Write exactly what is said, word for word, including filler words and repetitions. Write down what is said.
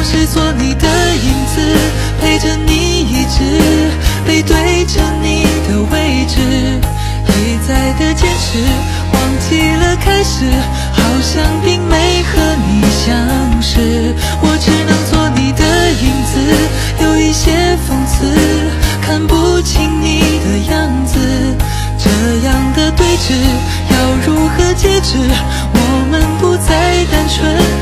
是做你的影子，陪着你一直背对着你的位置，一再的坚持，忘记了开始，好像并没和你相识。我只能做你的影子，有一些讽刺，看不清你的样子。这样的对峙要如何截止？我们不再单纯